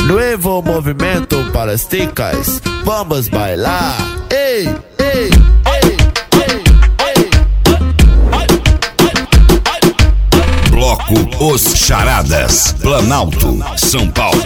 Nuevo movimento para as ticas, vamos bailar. Ei, ei, ei, ei, ei. Bloco Os Charadas, Planalto, São Paulo.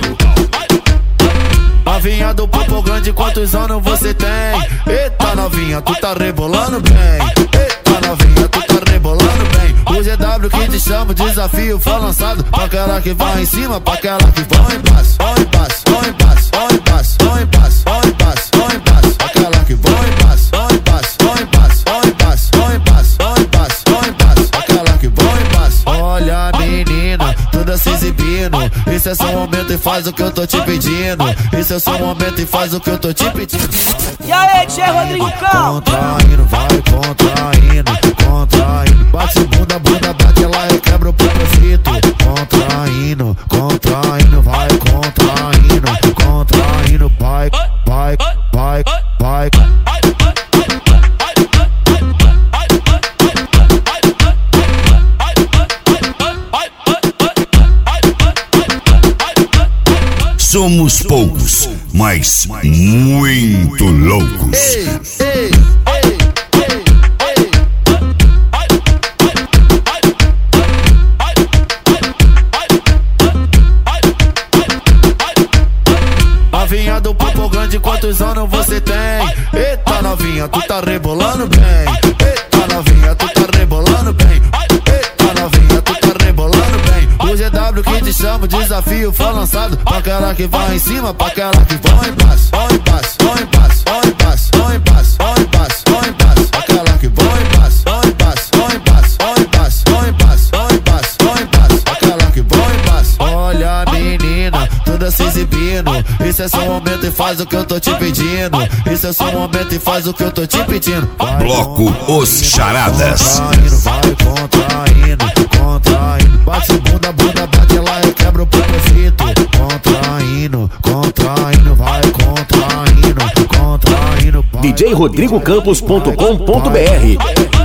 Novinha do Popo Grande, quantos anos você tem? Eita novinha, tu tá rebolando bem. Eita novinha, tu tá rebolando bem. O GW que te chama, o desafio foi lançado. Pra aquela que vai em cima, pra aquela que vai embaixo. Vai embaixo, vai embaixo, vai embaixo, vai embaixo, vai embaixo, vai embaixo. Aquela que vai embaixo, vai embaixo, vai embaixo, vai embaixo, vai embaixo, vai embaixo, vai embaixo. Aquela que vai embaixo. Olha menina, toda se exibindo. Esse é seu momento e faz o que eu tô te pedindo. Esse é seu momento e faz o que eu tô te pedindo. E aí, DJ Rodrigo Campos? Contraindo, vai contraindo, contraindo. Bate bunda, bunda, bate ela e quebra o propósito. Contraindo, contraindo, vai contraindo, contraindo, vai, vai, vai, vai. Somos poucos, mas muito loucos. Ei, ei, ei, ei, ei. Novinha do Popo Grande, quantos anos você tem? Eita novinha, tu tá rebolando bem. Eita novinha, tu tá rebolando bem. Eita novinha, tu tá rebolando bem. O GW que te chama, o desafio foi lançado. Pra aquela que vai em cima, pra aquela que vai embaixo. Vai embaixo, vai embaixo, vai embaixo, vai embaixo, vai embaixo, vai embaixo. Aquela que vai embaixo, vai embaixo, vai embaixo, vai embaixo, vai embaixo, vai embaixo, vai embaixo. Aquela que vai embaixo. Olha menina, toda se exibindo. Esse é seu momento e faz o que eu tô te pedindo. Esse é seu momento e faz o que eu tô te pedindo. Vai Bloco Os Charadas. contraindo, vai contraindo, contraindo. Bate bunda, bunda, bate ela e quebra o propósito. Contraindo, contraindo, vai contraindo, contraindo. djrodrigocampos.com.br